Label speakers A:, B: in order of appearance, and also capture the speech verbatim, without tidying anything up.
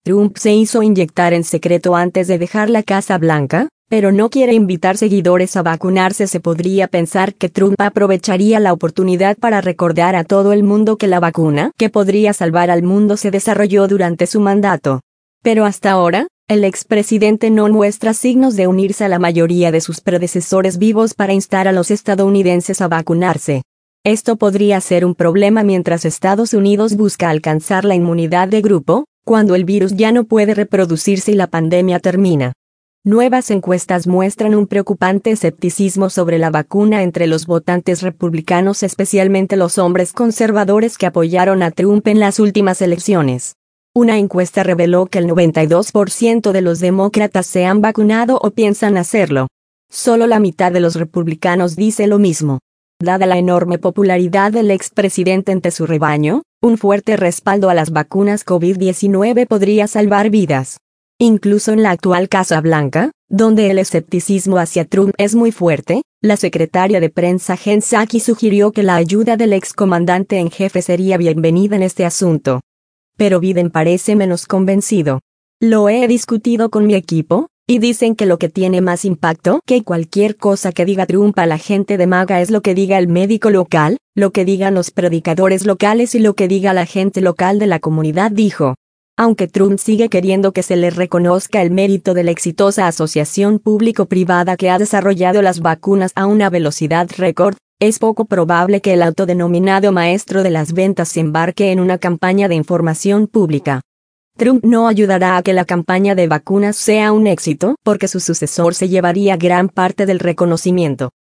A: Trump se hizo inyectar en secreto antes de dejar la Casa Blanca, pero no quiere invitar seguidores a vacunarse. Se podría pensar que Trump aprovecharía la oportunidad para recordar a todo el mundo que la vacuna que podría salvar al mundo se desarrolló durante su mandato. Pero hasta ahora, el expresidente no muestra signos de unirse a la mayoría de sus predecesores vivos para instar a los estadounidenses a vacunarse. Esto podría ser un problema mientras Estados Unidos busca alcanzar la inmunidad de grupo, cuando el virus ya no puede reproducirse y la pandemia termina. Nuevas encuestas muestran un preocupante escepticismo sobre la vacuna entre los votantes republicanos, especialmente los hombres conservadores que apoyaron a Trump en las últimas elecciones. Una encuesta reveló que el noventa y dos por ciento de los demócratas se han vacunado o piensan hacerlo. Solo la mitad de los republicanos dice lo mismo. Dada la enorme popularidad del expresidente entre su rebaño, un fuerte respaldo a las vacunas COVID diecinueve podría salvar vidas. Incluso en la actual Casa Blanca, donde el escepticismo hacia Trump es muy fuerte, la secretaria de prensa Jen Psaki sugirió que la ayuda del excomandante en jefe sería bienvenida en este asunto. Pero Biden parece menos convencido. Lo he discutido con mi equipo, y dicen que lo que tiene más impacto que cualquier cosa que diga Trump a la gente de MAGA es lo que diga el médico local, lo que digan los predicadores locales y lo que diga la gente local de la comunidad, dijo. Aunque Trump sigue queriendo que se le reconozca el mérito de la exitosa asociación público-privada que ha desarrollado las vacunas a una velocidad récord, es poco probable que el autodenominado maestro de las ventas se embarque en una campaña de información pública. Trump no ayudará a que la campaña de vacunas sea un éxito porque su sucesor se llevaría gran parte del reconocimiento.